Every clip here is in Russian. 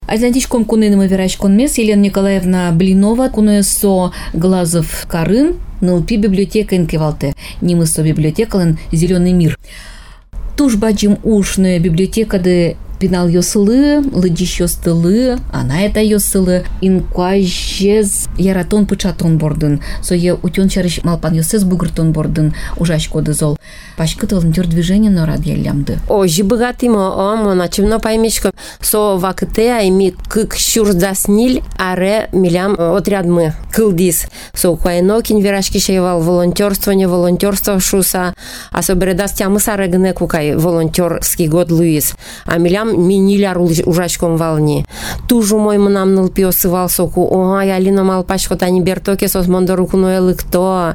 Айзантичком куныным верачкон мес Елена Николаевна Блинова кунуэсо Глазов Карын нылпи библиотека инкевалте. Нимысо библиотекален «Зеленый мир». Туж баджим ушная библиотека де пинал йосылы, лыдиш йостылы, ана это йосылы, инкуажез яратон пычатон бордын. Сое утен чарыш малпан йосыз бугыртон бордын ужачко дызол. Пашкыт волонтер движение на рад ялямды. О, жибыгатимо, начевно поймечко, со вакыте айми кык щурдасниль, аре милям отряд мы кылдис. Со куайнокин верашки шейвал волонтерство шуса, особенно тямы сарыгыне кукай волонтерский год Луис. А милям миниляр ужачком волни. Тужу мой мнам нылпиосывал соку, ой, Алина малпачко тани бертоке сос мондоруку ноэлы кто.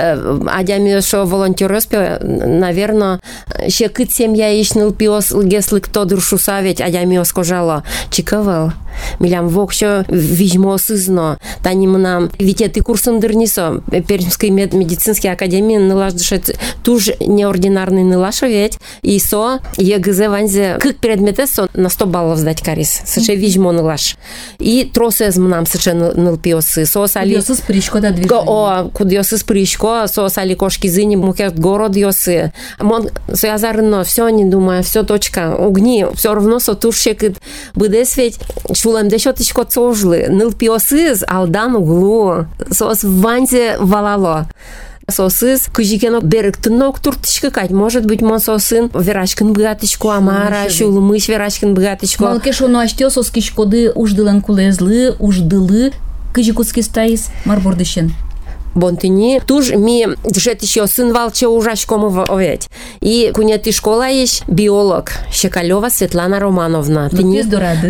Адями шо волонтероспе, наверное, ще кыт семья иш нылпиос лгеслы кто дуршуса ведь адямиос кожало. Чикавал. Милям вокщо вижмо сызно. Тани мнам, ведь ты курсом дырнисо, Пермской медицинской академии нылаш дышет туж неординарный нылаша ведь, и со ЕГЗ ванзе кык предмет на 100 баллов сдать карис. Сыче вижмо нылаш. И тросы мнам сыче нылпиосы. Кудьосы причко да движение. О, кудьосы причко, сали кошки зыни, мукет город йосы. Мон соязарно, все не думаю, все точка. Угни, все равно со тушек быдес ведь шулем дешотичко цожлы. Нылпиосыз алдан углу. Сос ванзе валало. Сосыз кыжикено беректинок туртышкы кать. Может быть, мон сосын верашкин бгатычко амара, шулмыш верашкин бгатычко. Малкеш оно аштё соскишкоды уждылан кулезлы, уждылы кыжикутский стаис марбордышен. Бонтыни туж ми дышет еще сын валче ужачком овет. И кунеты школа есть биолог Щекалева Светлана Романовна. Тыни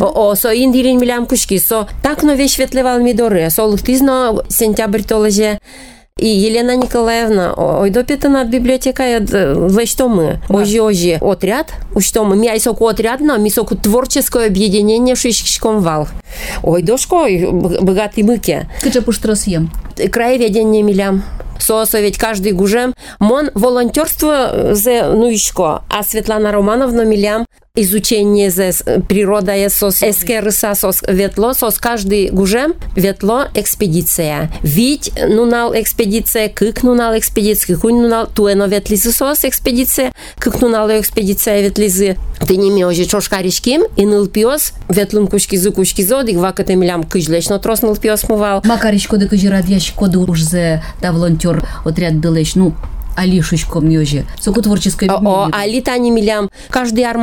со индирин милям кушки со так но вещь ветлевал мидоры. Со лыктизно сентябрь толеже. И Елена Николаевна, ой, допитана от библиотека, что мы, ожи отряд, что мы, ми айсоку отряд, но ми соку творческое объединение шишком вал. Ой, дошко, богатый мыке. Кыча пуштросьем. Краеведение милям. Соса ведь каждый гужем. Мон волонтерство зе нуишко, а Светлана Романовна милям изучение зе природа сос эскерса сос ветло сос каждый гужем ветло экспедиция. Ведь нунал экспедиция, кык нунал экспедиция, кунь нунал туэно ветлизы сос экспедиция, кык нунал экспедиция ветлизы. Ты не меожи чошкаришким и нылпиос ветлум кучки зодик вакате милям кыжлечно трос нылпиос мывал. Макаричко да кыжирад ящикоды уж зе да волонтер отряд дылэч, ну, Алишечком ёже. Соку творческое объединение. Али тани милям. Каждый ар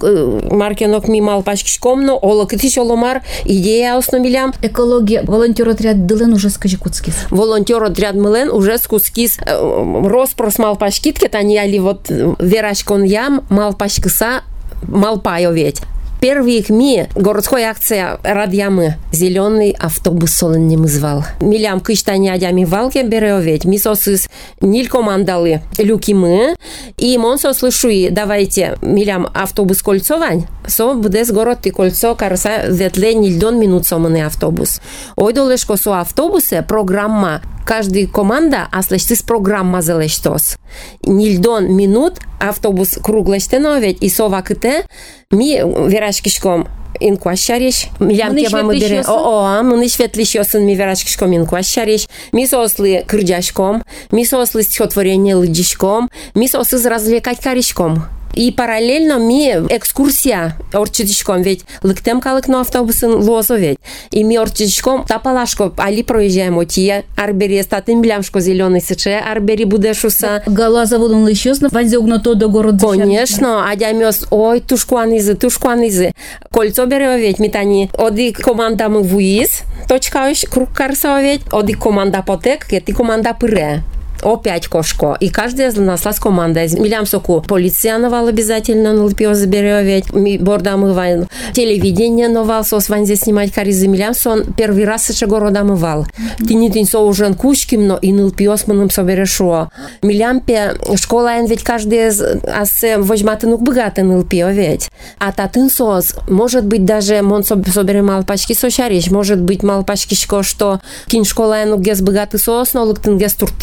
маркенок мимал пачкишком, но олокитиш оломар идея осно милям. Экология. Волонтер отряд дылен уже скажи куцкис. Волонтер отряд мылен уже скускис. Роспрос мал пачкитке, тани али вот верачкон ям мал пачкиса мал пайо ведь. Первых ми городской акция радиамы зеленый автобус солен не звал. Милям кыштани адями валке береоведь. Ми сосыс ниль командалы люки мы. И мон сослышуи давайте милям автобус кольцовань. Со будес город и кольцо карса ветле нильдон минут соманы автобус. Ой долешко со автобусе программа. Каждый команда аслештис программа залештос. Нильдон минут автобус круглештено ведь и со вакыте ми верашкишком инкуашариш. Милям темамы бере. Мы светлищосын ми верашкишком инкуашариш. Ми сослы кырджашком. Ми сослы стихотворение лыджишком. Ми сослы развлекать каришком. И параллельно ми экскурсия орчитичком, ведь лыктем калыкно автобусын лозо ведь. И ми орчитичком тапалашко али проезжаем отие, арбери статым блямшко зеленый сыче, арбери будешуса. Гала заводом лыщёсно, ванзе угното до города. Конечно, адямёс, ой, тушкуанизы. Кольцо берео ведь, митани, оди команда мы вуиз, точка круг карсо ведь, оди команда потек, ети команда пыре. Опять кошко. И каждая из нас команда. Милям соку полиция новал обязательно, нлпио заберёвить. Ми борда мывал. Телевидение новал, сос ванзе снимать каризы. Милям сон первый раз сыча города мывал. Ты не тынь со уже кучким, но и нлпио с мыным соберешо. Милям пе школа ведь каждый из асе возьматынук богатый нлпио ведь. А татын сос, может быть даже мон собере малпачки сошариш, может быть малпачки шко, что кин школа гес богатый сос, но лыктын гес туртизы.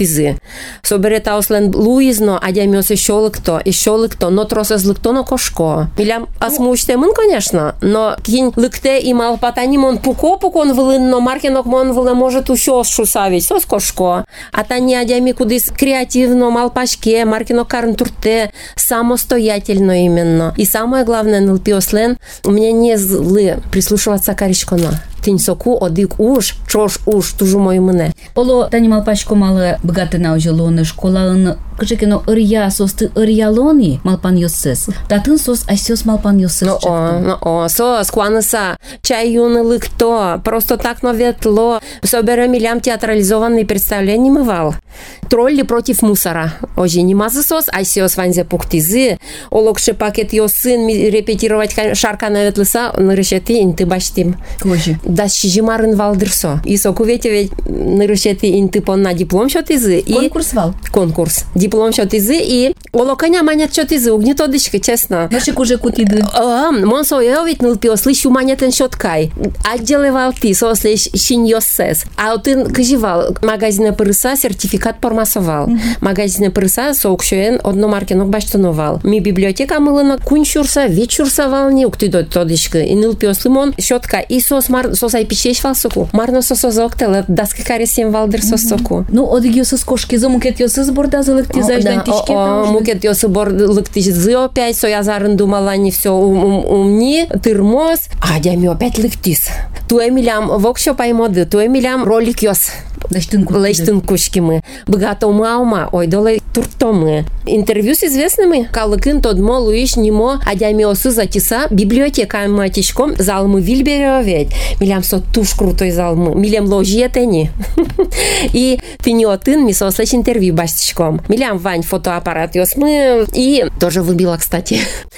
Собере тауслен Луизно, адямиос еще лыкто, но тросез лыкто, но кошко. Милям асмучте мын, конечно, но кинь лыкте и малпатани мон пуко-пукон вылын, но маркинок мон вылы может еще шусавить, сос кошко. А тани адями кудыс креативно, малпашке, маркинок карн турте, самостоятельно именно. И самое главное, нлпиослен, мне не злы прислушиваться к аришкона. Тинь соку, одик уж, чош уж, тужу мою мене. Оло тани малпашко малы богатына ужилоны школаын кыжыкино ырья состы ырьялони малпан йосес. Татын сос асёс малпан йосес. Сос, куаныса, чай юны лыкто, просто так новетло. Собере милям театрализованные представления мывал. Тролли против мусора. Ожи не мазы сос, асёс ванзе пуктизы. Олокши пакет йо сын репетировать шарка наветлыса, нырышети инты баштим. Кожи. Да щижимарын валдырсо. И соку ведь нырышети инты пон на диплом шотизы. Конкурс вал? Конкурс. Диплом шотизы и олоканя манят шотизы. Угнетодышка, честно. Наши куже кутиды. Мон соё ведь нылпио слышу манятен шоткай. Отделывал ты, сослещ шиньосес. А ты каживал магазина пырыса сертификат пормасовал. Магазина пырыса соукшуен одномаркинок баштановал. Ми библиотека мылына кунчурса, вечурсавал не уктидодышка. И нылпио слымон шотка. И сосай пичеш вал соку. Марно сосозоктел, даски карисем валдыр сосоку. Ну, одыгёсыз кошки за мукет ёсыз бордазы лыктизаж дантишки. Мукет ёсы бор лыктизы опять, со я зарын думала не все умни, тырмоз, а дями опять лыктиз. Туэ милям вокшо паймоды, туэ милям ролик ёс. Лештын кушкимы. Богатому аума, ой, долы туртомы. Интервью с известными. Калыкын тодмо луиш нимо, а дями осы затиса библиотека матичком залмы Вильберовец. Милям со туш крутой залмы. Милям ложьетени. И ты не отын, ми сослечь интервью баштичком. Милям вань фотоаппарат ёсмы. И тоже выбила, кстати.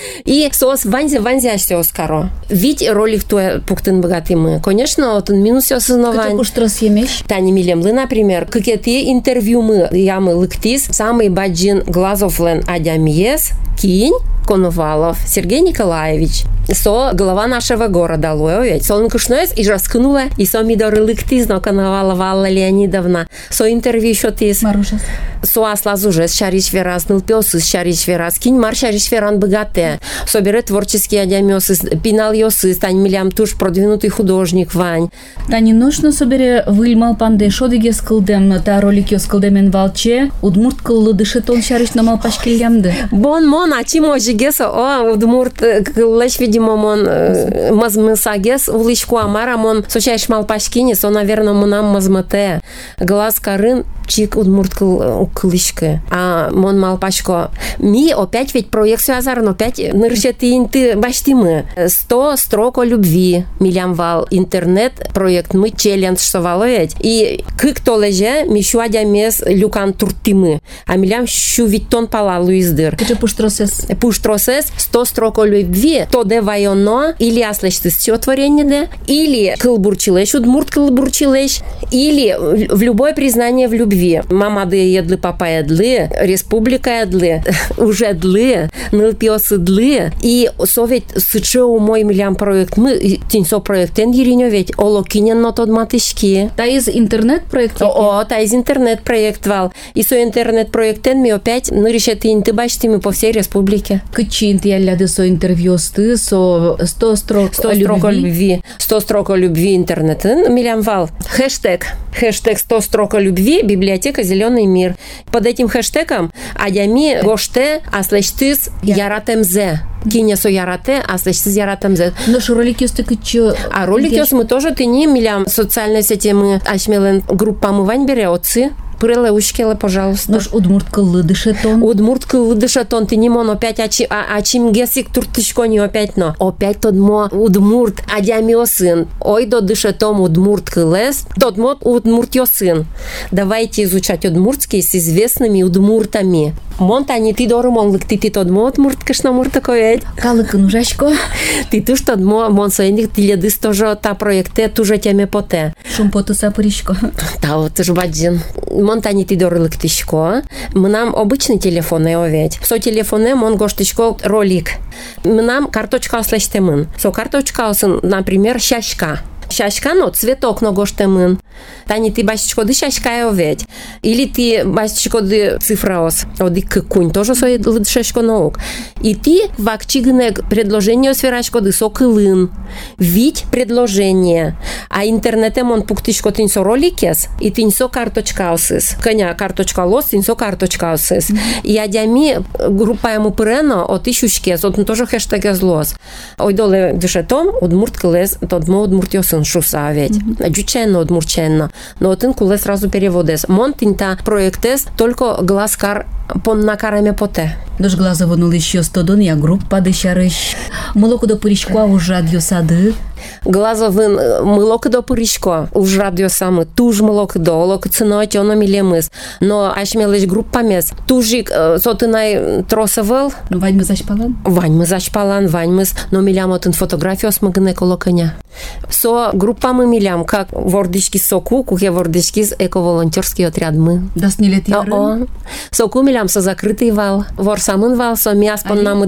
И сос ванзе аще оскаро. Ведь ролик туэ пуктын богатымы. Конечно, отын минус ёсы но вань. Как уж емеш? Тани милем например, какие интервью мы ямы лыктис, самый баджин Глазовлен адямиес, кинь, Коновалов Сергей Николаевич. Со глава нашего города Луевец. Со он кушнес и раскнула, и со мидоры лыктис, но Коновалова Алла Леонидовна. Со интервью еще тис. Марушес. Со аслаз уже шариш верас, нылпёсы шариш верас, кинь мар шариш веран богате. Соберет творческие адямёсы, пинал ёсы, стань милям туш продвинутый художник Вань. Тани нужно собере выльмал панде шодыге скылдем, та ролик ё скылдемен валче, удмурт кыллы дышетон шариш на малпашкильямды. Бон мон, а чим ожигеса, удмурт кыллэш, видимо, мон мазмысагес, улычку амара, мон сочаешь малпашкини, со, наверное, монам мазмате. Глаз карын, чик удмурт кылышка. А мон малпашко. Ми опять ведь проект связан, опять нырчеты инты баштимы. 100 строк о любви. Милям вал интернет проект мы челлендж совалоять. И кто леже, мищу адямес люкан туртимы. А милям щу виттон пала луиздыр. Кычы пуштросес. Пуштросес 100 строк о любви. То де вайоно, или аслешты стихотворение де, или кылбурчилеш, удмурт кылбурчилеш, или в любое признание в любви. Мама де едлы, папа едлы, республика едлы, уже длы, нылпиосы длы. И совет сычеу мой милям проект, мы тинсо проектен еринё ведь олокинен но тот матышки. Та из интернет-проект? Та из интернет-проект вал. И со интернет-проектен ми опять нырышеты инты баштими по всей республике. Кычин ты яляды со интервью сты, со 100 строк о любви. 100 строк о любви интернетен милям вал. Хэштег 100 строк о любви, библиотека «Зеленый мир». Под этим хэштегом адями гоште аслештыс яратемзе. Киня со ярате, аслештыс яратемзе. Но что ролики есть такие чё? А ролики мы тоже ты не милям социальные сети мы ашмелен группа мы вань бере отцы. Пыреле ушкеле, пожалуйста. Наш удмурт кыллы дышетон. Удмурт кыллы дышетон. Ты не мон опять ачим гесик туртышко не опять но. Опять тот мо удмурт адями сын. Ой до дышетом удмурт кылес. Тот мо удмурт ё сын. Давайте изучать удмуртский с известными удмуртами. Монтани ты дорумон лыкти ты тот мо удмурт кашнамур такой. Калыкын ужашко. Ты туш тот мо монсоэндик ты ледыс тоже та проекте туже теме поте. Шумпоту сапыришко. Да вот ты ж баджин. Монтани ты дор лыктышко. Мы нам обычный телефон оведь. Со телефоне мон гоштышко ролик. Мы нам карточка слэштемын. Со карточка, например, щашка. Шашка, но цветок ногоштемын. Тани ты башечкоды шашкаё ведь. Или ты башечкоды цифраос. Оди кунь тоже свой шашко наук. И ты вакчигне предложение сферашкоды сокылын. Ведь предложение. А интернетем он пуктишко тинсо роликес и тинсо карточкаусис. Коня карточка лос, тинсо карточкаусис. И адями группа ему прено от ищушкес, от тоже хэштег злос. Ой доле дышетом, удмурт кылес, тот мо удмурт ёсын шуса ведь. Джученно удмурченно. Но один куле сразу переводес. Монтинта проектес только глазкар на караме поте. Дож глаза вонул еще 100 дон, я группа дышарыш. Молоко до пыришква уж радиосады. Глазовин милок до пыришко уж радиосамы. Туж милок до, лок ценой оно милемыс. Но аж мелеш группа мес. Тужик сотынай тросовел. Ваньмы зашпалан? Ваньмы зашпалан, ваньмыс. Но милям отын фотографию смыгне колоконя. Со группа мы милям, как вордички соку, кухе вордички с эко-волонтерский отряд мы. Да снилет ярым? Соку милям со закрытый вал. Вор самын вал, со мяспон нам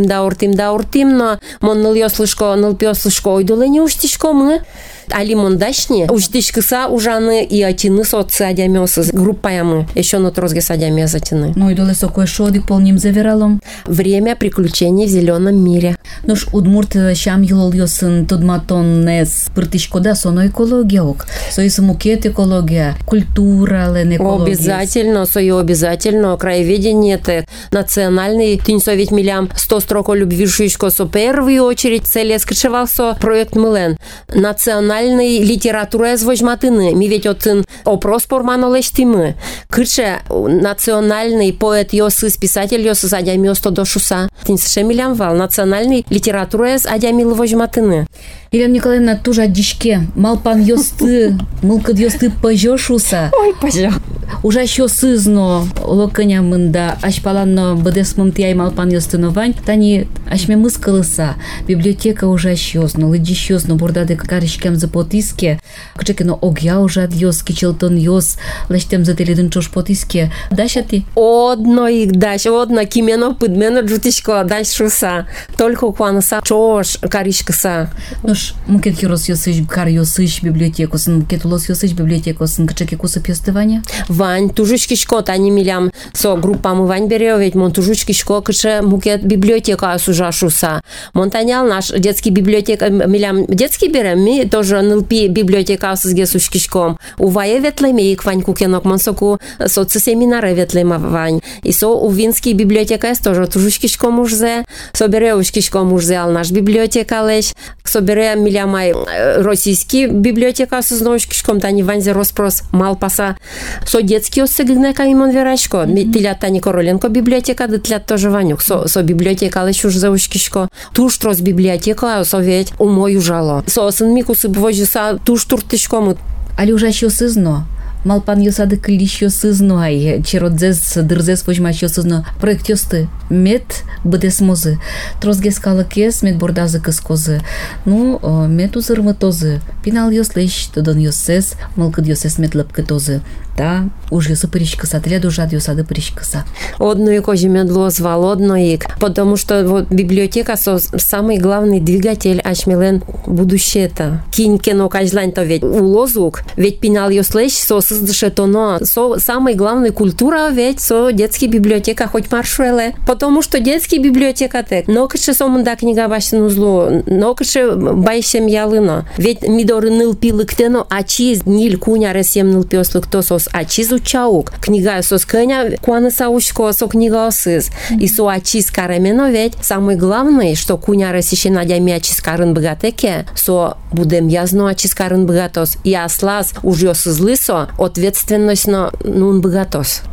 дауртим, но мон ныл ёслышко, ныл пёслышко, ойдулы не уштишко мы. Али мондашни, уштишкыса ужаны и атины соцы адямёсы группаямы. Еще на трозге садяме затяны. Ну и долы сокой шодик полним завералом. Время приключений в зеленом мире. Ну ж удмурт щам юлол ёсын тодматон нес пыртышко да соно экология ок. Соис мукет экология, культура лен экология. Обязательно, сою обязательно. Краеведение это национальный тиньсо ведь милям 100 строк о любви шишко со первую очередь цели скрывался проект Милен. Национальный литература из возьматыны. Ми ведь отын опрос пормано лештимы. Кырше национальный поэт ёсыс, писатель ёсыс адям ёсто до шуса. Тиньше милям вал. Национальный литература из адям ил возьматыны. Елена Николаевна тоже одишке. Малпан ёсты, мылкад ёсты пожёшуса. Ой, пожё. Уже еще сызно локоня мында ашпаланно бдесмым тяй малпан ёсты новань. Тани ашме мыскалыса. Библиотека уже ащёзно, лыдищёзно бурдады каришкем за потиске. Кчекино огя уже адьёс, кичелтон ёс, лештем за теледын чош потиске. Даша ты? Одно их даш, одно кимено пыдмено джутишко даш шуса. Только куанаса чош каришкаса. Noż, mukет хирос ёсыш, кар ёсыш библиотекосын, мукет улос ёсыш библиотекосын, кчеки куса пёстываня? Вань, тужучкишко, тани милям со группам Вань берё, ведь мон тужучкишко, кче мукет библиотека сужашуса. Монтанял наш детский библиотека, милям детский берем, ми тоже НЛП библиотека с гесушкишком. Увае ветлеме и квань кукенок монсоку соцсеминары ветлема Вань. И со у винский библиотека есть тоже тужучкишко мужзе, со берёушкишко мужзе ал наш библиотека лещ, со бере милямай российский библиотека с ножкишком, тани Вань за роспрос малпаса. Со детский осыгне камимон верашко, тилят тани Короленко библиотека, дытлят тоже Ванюк. Со библиотека лещ уж заушкишко. Туш трос библиотека, со ведь у мою жало. Со сын микусы бвожиса туш туртышком. Али уже еще сызно. Малпан ёсады клиш ёсызно, ай, черодзес, дырзес возьмач ёсызно. Проект ёсты мед бдес мозы. Трозге скалакес мед бордазы кыскозы. Ну, мед узырмы тозы. Пинал ёслещ, тодон ёсес, малкыд ёсес мед лыпкы Та, уж ёсы пыришкыса, тля жад ёсады пыришкыса. Одно и кожи медло звал, одно и. Потому что вот библиотека самый главный двигатель ашмелен будущее-то. Кинькено кажлань-то ведь улозук, ведь пинал ёслещ, создышетоно. Самый главный культура ведь детский библиотека хоть маршуэле. Потому что детский библиотека так. Но кыше сомында книга башын узлу, но кыше байшем ялыно. Ведь мидоры ныл пилык тено, а чиз ниль куня ресем ныл пёслык то ачиз учаук. Книга сос кыня куаны саушко со книга осыз. И со ачиз каремено ведь самый главный, что куня ресище надями ачиз карын богатеке, со будем язно ачиз карын богатос. И аслас уж ёсызлысо, ответственность на нун богатос.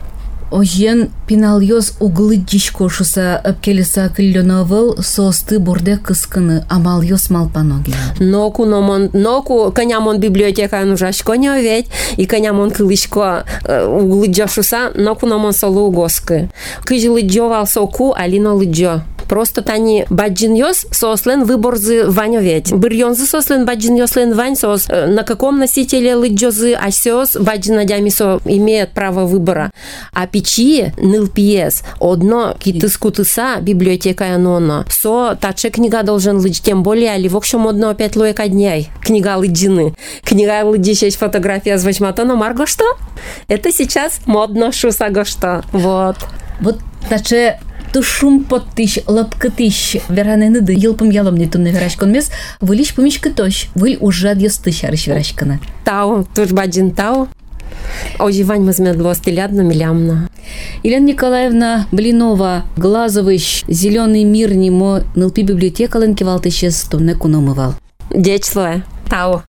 Ожен пинал ёс углы дишкошуса апкелеса кыллёновыл состы борде кыскыны амал ёс малпаноги. Ноку конямон библиотека нужашко не ведь и конямон кылышко углы джошуса ноку номон солу госкы. Кыжы лыджо вал соку алино лыджо. Просто тани баджин ёс сослен выборзы ванё ведь. Бырьонзы сослен баджин ёслен вань сос. На каком носителе лыджозы асёс баджин надями со имеет право выбора. А печи нылпиес одно китыскутыса библиотека анона. Со таче книга должен лыдж, тем более али в общем одно опять лоека дней. Книга лыджины. Книга лыджищась фотография с вачматона Марго что? Это сейчас модно шусаго что. Вот. Вот таче тушум подтыш, лапкатыш, вераненыды, елпом ялом не тун на верачкон мес, вылиш помичка тош, выль уже адьёстыш арыш верачкана. Тау, туж баджин тау. Оживань мазмедло стилядно милямно. Елена Николаевна Блинова, Глазовыш, Зеленый мир немо, НЛП библиотека ленкивалтыше стунне куномывал. Дечлое. Тау.